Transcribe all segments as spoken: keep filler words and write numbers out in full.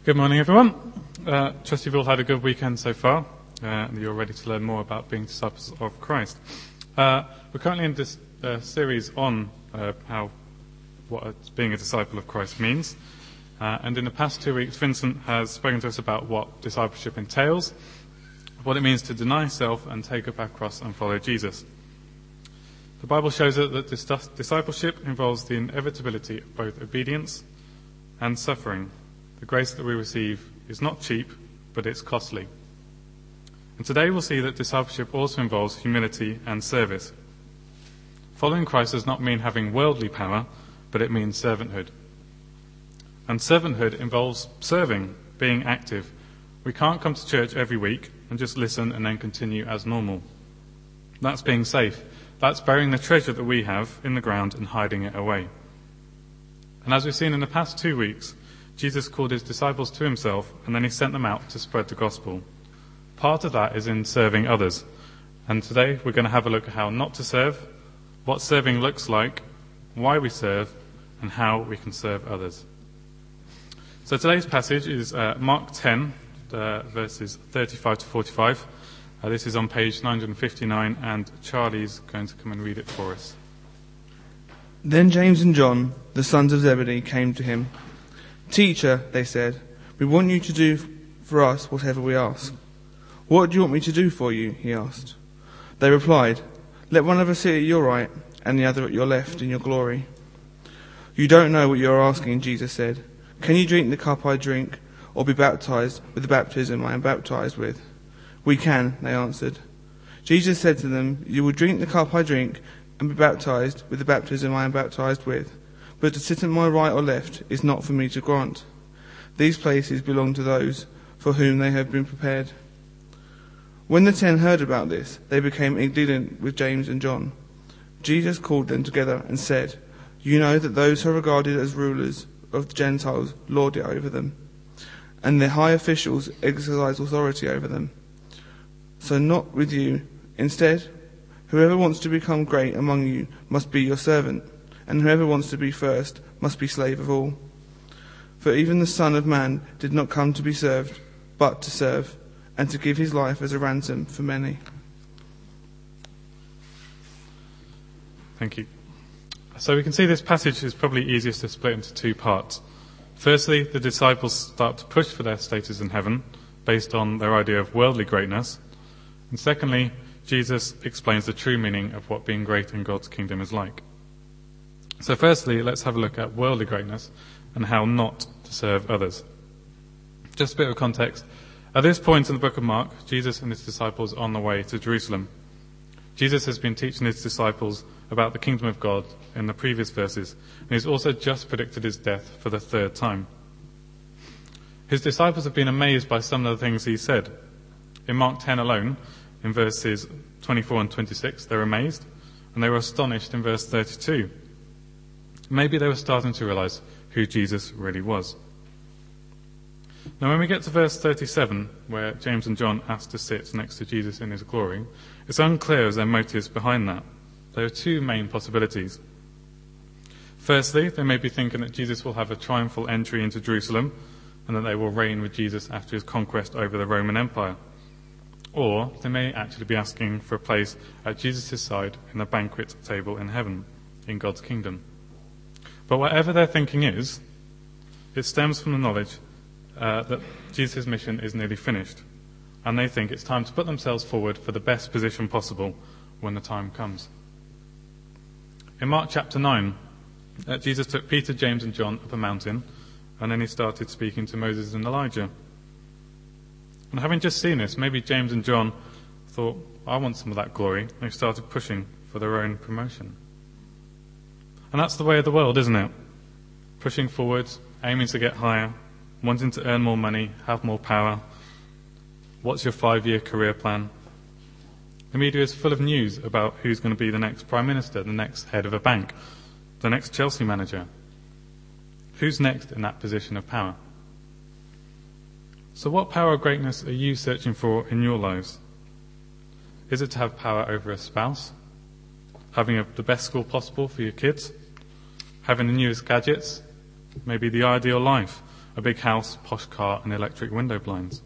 Good morning, everyone. Uh, trust you've all had a good weekend so far, uh, and you're ready to learn more about being disciples of Christ. Uh, we're currently in this uh, series on uh, how what being a disciple of Christ means, uh, and in the past two weeks, Vincent has spoken to us about what discipleship entails, what it means to deny self and take up our cross and follow Jesus. The Bible shows us that dis- discipleship involves the inevitability of both obedience and suffering. The grace that we receive is not cheap, but it's costly. And today we'll see that discipleship also involves humility and service. Following Christ does not mean having worldly power, but it means servanthood. And servanthood involves serving, being active. We can't come to church every week and just listen and then continue as normal. That's being safe. That's burying the treasure that we have in the ground and hiding it away. And as we've seen in the past two weeks, Jesus called his disciples to himself, and then he sent them out to spread the gospel. Part of that is in serving others. And today we're going to have a look at how not to serve, what serving looks like, why we serve, and how we can serve others. So today's passage is uh, Mark ten, uh, verses thirty-five to forty-five. Uh, this is on page nine fifty-nine, and Charlie's going to come and read it for us. Then James and John, the sons of Zebedee, came to him. "Teacher," they said, "we want you to do for us whatever we ask." "What do you want me to do for you?" he asked. They replied, "Let one of us sit at your right and the other at your left in your glory." "You don't know what you are asking," Jesus said. "Can you drink the cup I drink, or be baptized with the baptism I am baptized with?" "We can," they answered. Jesus said to them, "You will drink the cup I drink and be baptized with the baptism I am baptized with. But to sit at my right or left is not for me to grant. These places belong to those for whom they have been prepared." When the ten heard about this, they became indignant with James and John. Jesus called them together and said, "You know that those who are regarded as rulers of the Gentiles lord it over them, and their high officials exercise authority over them. So not with you. Instead, whoever wants to become great among you must be your servant, and whoever wants to be first must be slave of all. For even the Son of Man did not come to be served, but to serve, and to give his life as a ransom for many." Thank you. So we can see this passage is probably easiest to split into two parts. Firstly, the disciples start to push for their status in heaven based on their idea of worldly greatness. And secondly, Jesus explains the true meaning of what being great in God's kingdom is like. So firstly, let's have a look at worldly greatness and how not to serve others. Just a bit of context. At this point in the book of Mark, Jesus and his disciples are on the way to Jerusalem. Jesus has been teaching his disciples about the kingdom of God in the previous verses, and he's also just predicted his death for the third time. His disciples have been amazed by some of the things he said. In Mark ten alone, in verses twenty-four and twenty-six, they're amazed, and they were astonished in verse thirty-two. Maybe they were starting to realize who Jesus really was. Now when we get to verse thirty-seven, where James and John asked to sit next to Jesus in his glory, it's unclear as their motives behind that. There are two main possibilities. Firstly, they may be thinking that Jesus will have a triumphal entry into Jerusalem and that they will reign with Jesus after his conquest over the Roman Empire. Or they may actually be asking for a place at Jesus' side in the banquet table in heaven, in God's kingdom. But whatever their thinking is, it stems from the knowledge uh, that Jesus' mission is nearly finished, and they think it's time to put themselves forward for the best position possible when the time comes. In Mark chapter nine, uh, Jesus took Peter, James and John up a mountain, and then he started speaking to Moses and Elijah. And having just seen this, maybe James and John thought, "I want some of that glory," and they started pushing for their own promotion. And that's the way of the world, isn't it? Pushing forward, aiming to get higher, wanting to earn more money, have more power. What's your five-year career plan? The media is full of news about who's going to be the next Prime Minister, the next head of a bank, the next Chelsea manager. Who's next in that position of power? So what power or greatness are you searching for in your lives? Is it to have power over a spouse? Having a, the best school possible for your kids? Having the newest gadgets? Maybe the ideal life? a big house, posh car, and electric window blinds.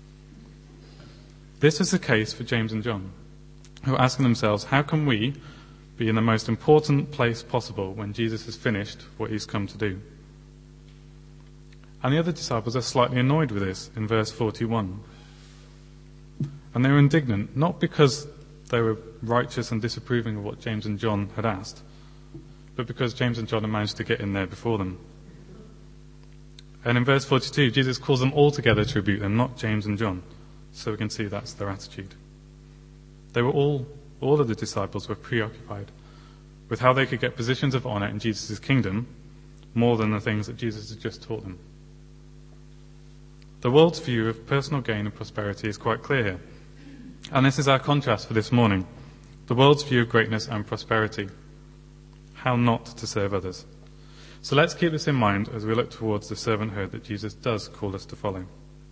This is the case for James and John, who are asking themselves, how can we be in the most important place possible when Jesus has finished what he's come to do? And the other disciples are slightly annoyed with this in verse forty-one. And they were indignant, not because they were righteous and disapproving of what James and John had asked, but because James and John had managed to get in there before them. And in verse forty-two, Jesus calls them all together to rebuke them, not James and John. So we can see that's their attitude. They were all, all of the disciples were preoccupied with how they could get positions of honor in Jesus' kingdom more than the things that Jesus had just taught them. The world's view of personal gain and prosperity is quite clear here. And this is our contrast for this morning. The world's view of greatness and prosperity. How not to serve others. So let's keep this in mind as we look towards the servanthood that Jesus does call us to follow.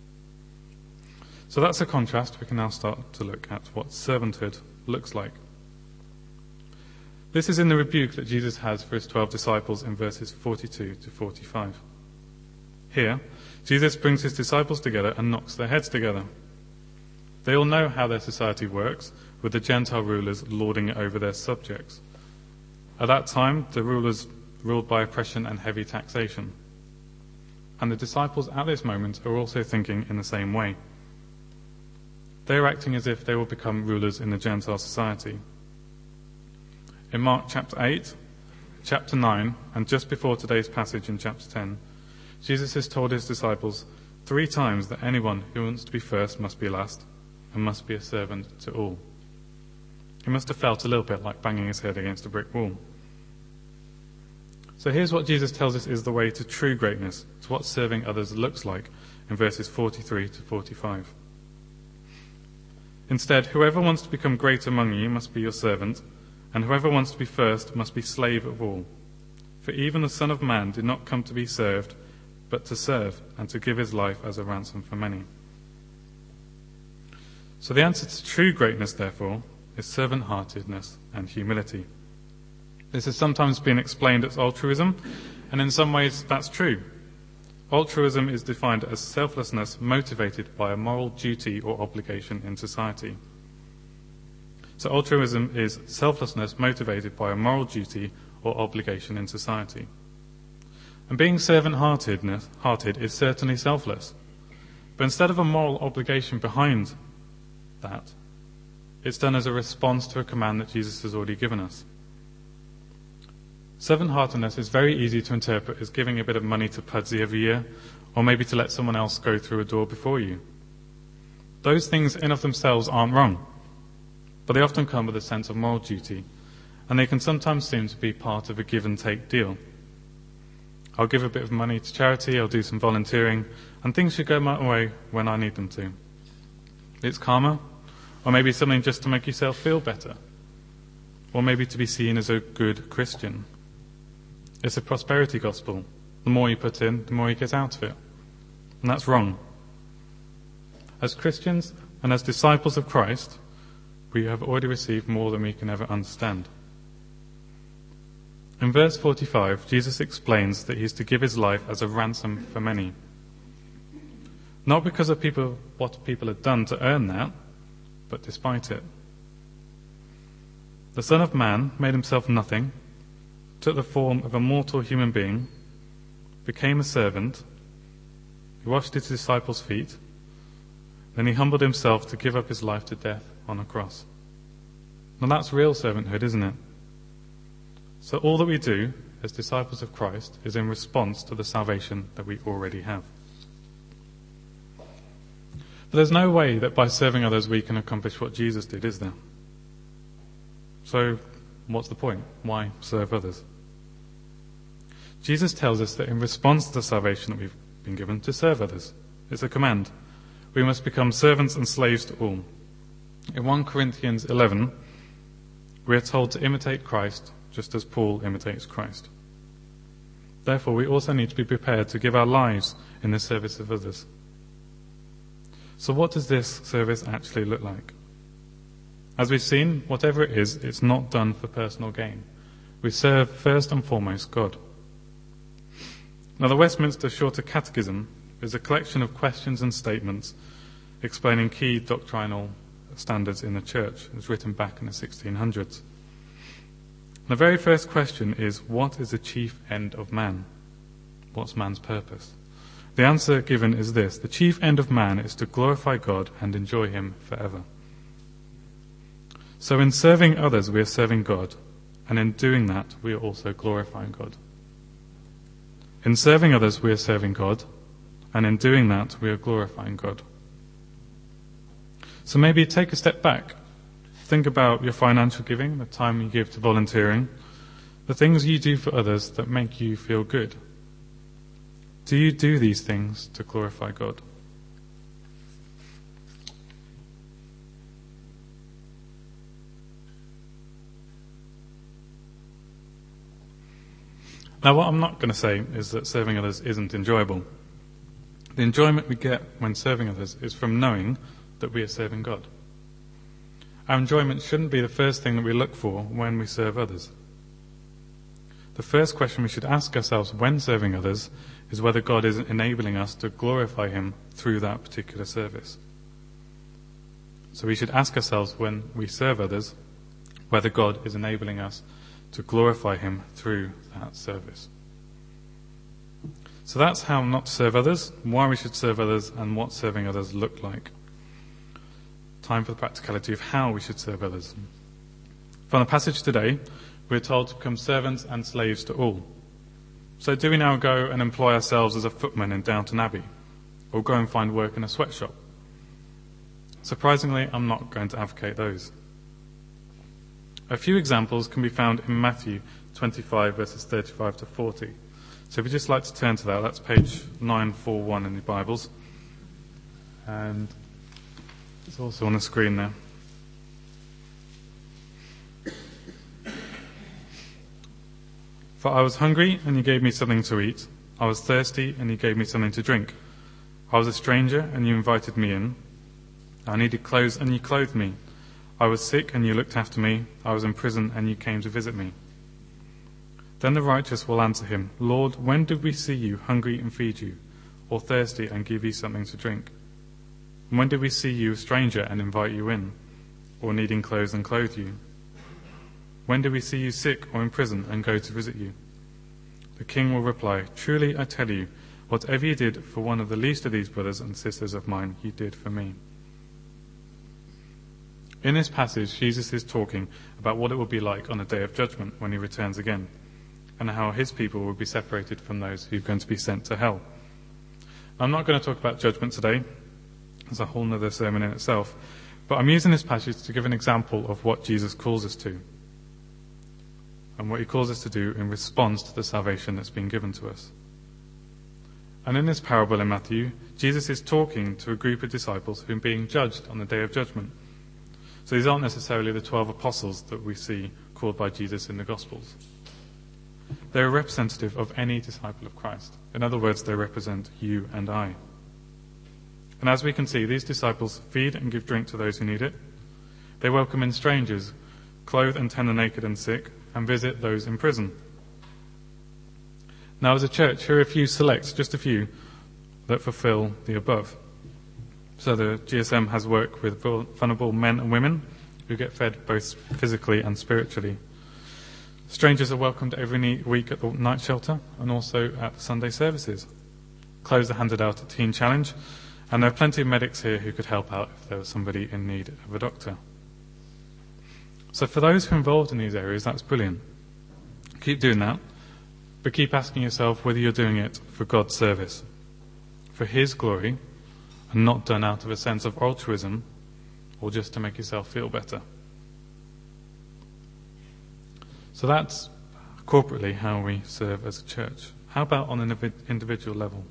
So that's a contrast. We can now start to look at what servanthood looks like. This is in the rebuke that Jesus has for his twelve disciples in verses forty-two to forty-five. Here, Jesus brings his disciples together and knocks their heads together. They all know how their society works, with the Gentile rulers lording it over their subjects. At that time, the rulers ruled by oppression and heavy taxation. And the disciples at this moment are also thinking in the same way. They are acting as if they will become rulers in the Gentile society. In Mark chapter eight, chapter nine, and just before today's passage in chapter ten, Jesus has told his disciples three times that anyone who wants to be first must be last and must be a servant to all. He must have felt a little bit like banging his head against a brick wall. So here's what Jesus tells us is the way to true greatness, to what serving others looks like in verses forty-three to forty-five. Instead, whoever wants to become great among you must be your servant, and whoever wants to be first must be slave of all. For even the Son of Man did not come to be served, but to serve, and to give his life as a ransom for many. So the answer to true greatness, therefore, is servant-heartedness and humility. This has sometimes been explained as altruism, and in some ways that's true. Altruism is defined as selflessness motivated by a moral duty or obligation in society. So altruism is selflessness motivated by a moral duty or obligation in society. And being servant-heartedness, hearted is certainly selfless. But instead of a moral obligation behind that, it's done as a response to a command that Jesus has already given us. Servant-heartedness is very easy to interpret as giving a bit of money to Pudsey every year, or maybe to let someone else go through a door before you. Those things in of themselves aren't wrong, but they often come with a sense of moral duty, and they can sometimes seem to be part of a give-and-take deal. I'll give a bit of money to charity, I'll do some volunteering, and things should go my way when I need them to. It's karma, or maybe something just to make yourself feel better, or maybe to be seen as a good Christian. It's a prosperity gospel. The more you put in, the more you get out of it. And that's wrong. As Christians and as disciples of Christ, we have already received more than we can ever understand. In verse forty-five, Jesus explains that he is to give his life as a ransom for many. Not because of people, what people had done to earn that, but despite it. The Son of Man made himself nothing, took the form of a mortal human being, became a servant, he washed his disciples' feet, then he humbled himself to give up his life to death on a cross. Now that's real servanthood, isn't it? So all that we do as disciples of Christ is in response to the salvation that we already have. But there's no way that by serving others we can accomplish what Jesus did, is there? So what's the point? Why serve others? Jesus tells us that in response to the salvation that we've been given, to serve others. It's a command. We must become servants and slaves to all. In First Corinthians eleven, we are told to imitate Christ just as Paul imitates Christ. Therefore, we also need to be prepared to give our lives in the service of others. So what does this service actually look like? As we've seen, whatever it is, it's not done for personal gain. We serve first and foremost God. Now, the Westminster Shorter Catechism is a collection of questions and statements explaining key doctrinal standards in the church. It was written back in the sixteen hundreds. The very first question is, what is the chief end of man? What's man's purpose? The answer given is this: the chief end of man is to glorify God and enjoy him forever. So in serving others, we are serving God, and in doing that, we are also glorifying God. In serving others, we are serving God, and in doing that, we are glorifying God. So maybe take a step back. Think about your financial giving, the time you give to volunteering, the things you do for others that make you feel good. Do you do these things to glorify God? Now, what I'm not going to say is that serving others isn't enjoyable. The enjoyment we get when serving others is from knowing that we are serving God. Our enjoyment shouldn't be the first thing that we look for when we serve others. The first question we should ask ourselves when serving others is whether God is enabling us to glorify him through that particular service. So we should ask ourselves when we serve others whether God is enabling us to glorify him through that service. So that's how not to serve others, why we should serve others, and what serving others look like. Time for the practicality of how we should serve others. From the passage today, we're told to become servants and slaves to all. So do we now go and employ ourselves as a footman in Downton Abbey, or go and find work in a sweatshop? Surprisingly, I'm not going to advocate those. A few examples can be found in Matthew twenty-five, verses thirty-five to forty. So if you'd just like to turn to that, that's page nine forty-one in your Bibles. And it's also on the screen there. For I was hungry, and you gave me something to eat. I was thirsty, and you gave me something to drink. I was a stranger, and you invited me in. I needed clothes, and you clothed me. I was sick, and you looked after me. I was in prison, and you came to visit me. Then the righteous will answer him, Lord, when did we see you hungry and feed you, or thirsty and give you something to drink? And when did we see you a stranger and invite you in, or needing clothes and clothe you? When did we see you sick or in prison and go to visit you? The king will reply, Truly I tell you, whatever you did for one of the least of these brothers and sisters of mine, you did for me. In this passage, Jesus is talking about what it will be like on the day of judgment when he returns again, and how his people will be separated from those who are going to be sent to hell. I'm not going to talk about judgment today. There's a whole other sermon in itself. But I'm using this passage to give an example of what Jesus calls us to, and what he calls us to do in response to the salvation that's been given to us. And in this parable in Matthew, Jesus is talking to a group of disciples who are being judged on the day of judgment. So these aren't necessarily the twelve apostles that we see called by Jesus in the Gospels. They're a representative of any disciple of Christ. In other words, they represent you and I. And as we can see, these disciples feed and give drink to those who need it. They welcome in strangers, clothe and tend the naked and sick, and visit those in prison. Now, as a church, here are a few select, just a few, that fulfill the above. So the G S M has worked with vulnerable men and women who get fed both physically and spiritually. Strangers are welcomed every week at the night shelter and also at the Sunday services. Clothes are handed out at Teen Challenge, and there are plenty of medics here who could help out if there was somebody in need of a doctor. So for those who are involved in these areas, that's brilliant. Keep doing that, but keep asking yourself whether you're doing it for God's service, for his glory, and not done out of a sense of altruism or just to make yourself feel better. So that's corporately how we serve as a church. How about on an individual level?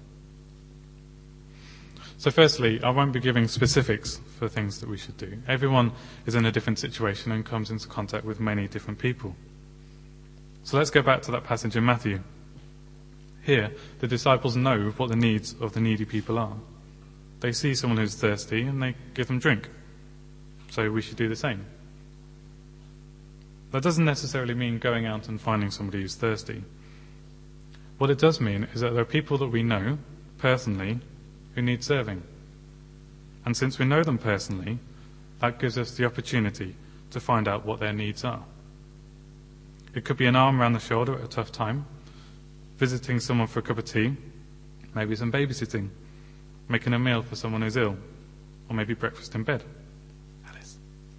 So firstly, I won't be giving specifics for things that we should do. Everyone is in a different situation and comes into contact with many different people. So let's go back to that passage in Matthew. Here, the disciples know what the needs of the needy people are. They see someone who's thirsty and they give them drink. So we should do the same. That doesn't necessarily mean going out and finding somebody who's thirsty. What it does mean is that there are people that we know personally who need serving. And since we know them personally, that gives us the opportunity to find out what their needs are. It could be an arm around the shoulder at a tough time, visiting someone for a cup of tea, maybe some babysitting, making a meal for someone who's ill, or maybe breakfast in bed. Alice.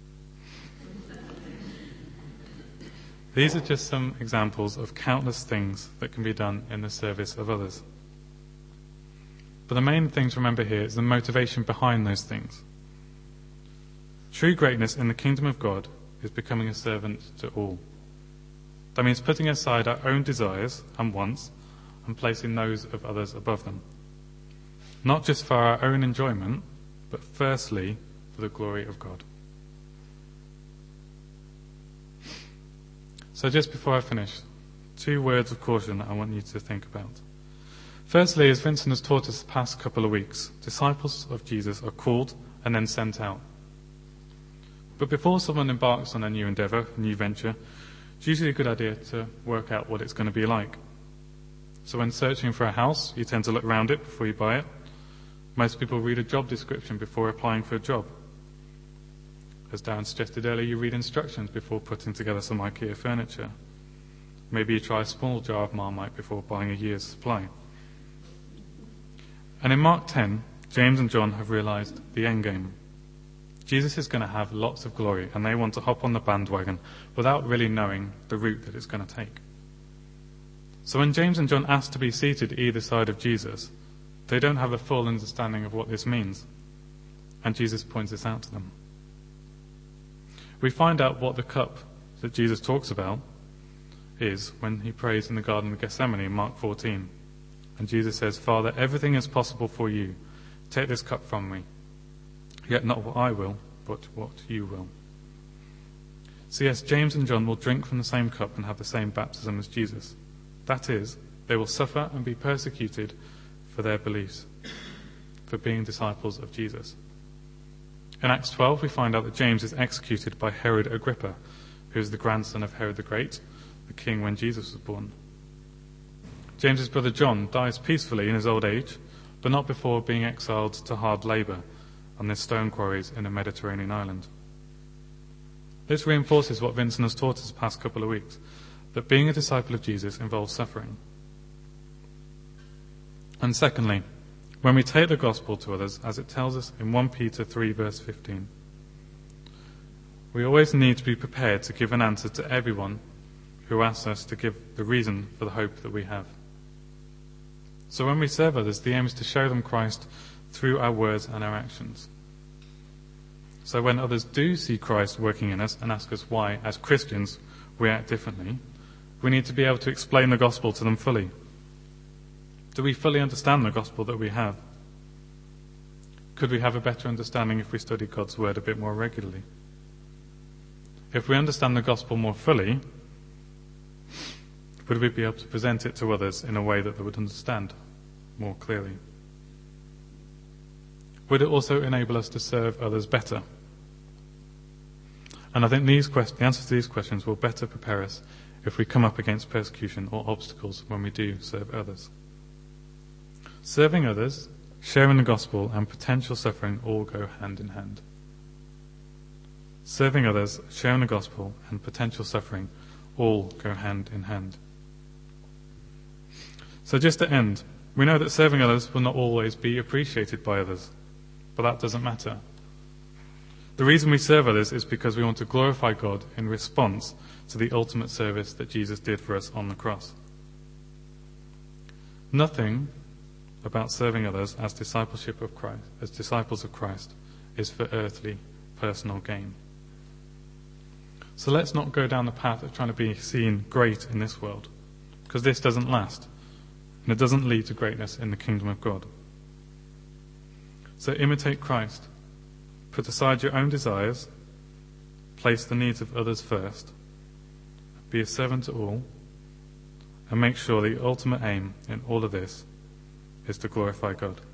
These are just some examples of countless things that can be done in the service of others. But the main thing to remember here is the motivation behind those things. True greatness in the kingdom of God is becoming a servant to all. That means putting aside our own desires and wants and placing those of others above them. Not just for our own enjoyment, but firstly for the glory of God. So just before I finish, two words of caution I want you to think about. Firstly, as Vincent has taught us the past couple of weeks, disciples of Jesus are called and then sent out. But before someone embarks on a new endeavour, a new venture, it's usually a good idea to work out what it's going to be like. So when searching for a house, you tend to look around it before you buy it. Most people read a job description before applying for a job. As Darren suggested earlier, you read instructions before putting together some IKEA furniture. Maybe you try a small jar of Marmite before buying a year's supply. And in Mark ten, James and John have realised the end game. Jesus is going to have lots of glory, and they want to hop on the bandwagon without really knowing the route that it's going to take. So when James and John ask to be seated either side of Jesus, they don't have a full understanding of what this means. And Jesus points this out to them. We find out what the cup that Jesus talks about is when he prays in the Garden of Gethsemane in Mark fourteen. And Jesus says, "Father, everything is possible for you. Take this cup from me. Yet not what I will, but what you will." So yes, James and John will drink from the same cup and have the same baptism as Jesus. That is, they will suffer and be persecuted for their beliefs, for being disciples of Jesus. In Acts twelve, we find out that James is executed by Herod Agrippa, who is the grandson of Herod the Great, the king when Jesus was born. James's brother John dies peacefully in his old age, but not before being exiled to hard labour on the stone quarries in a Mediterranean island. This reinforces what Vincent has taught us the past couple of weeks, that being a disciple of Jesus involves suffering. And secondly, when we take the gospel to others, as it tells us in First Peter three verse fifteen, we always need to be prepared to give an answer to everyone who asks us to give the reason for the hope that we have. So when we serve others, the aim is to show them Christ through our words and our actions. So when others do see Christ working in us and ask us why, as Christians, we act differently, we need to be able to explain the gospel to them fully. Do we fully understand the gospel that we have? Could we have a better understanding if we study God's word a bit more regularly? If we understand the gospel more fully, would we be able to present it to others in a way that they would understand more clearly? Would it also enable us to serve others better? And I think these quest- the answers to these questions will better prepare us if we come up against persecution or obstacles when we do serve others. Serving others, sharing the gospel, and potential suffering all go hand in hand. Serving others, sharing the gospel, and potential suffering all go hand in hand. So just to end, we know that serving others will not always be appreciated by others, but that doesn't matter. The reason we serve others is because we want to glorify God in response to the ultimate service that Jesus did for us on the cross. Nothing about serving others as discipleship of Christ, as disciples of Christ, is for earthly, personal gain. So let's not go down the path of trying to be seen great in this world, because this doesn't last, and it doesn't lead to greatness in the kingdom of God. So imitate Christ. Put aside your own desires, place the needs of others first, be a servant to all, and make sure the ultimate aim in all of this is to glorify God.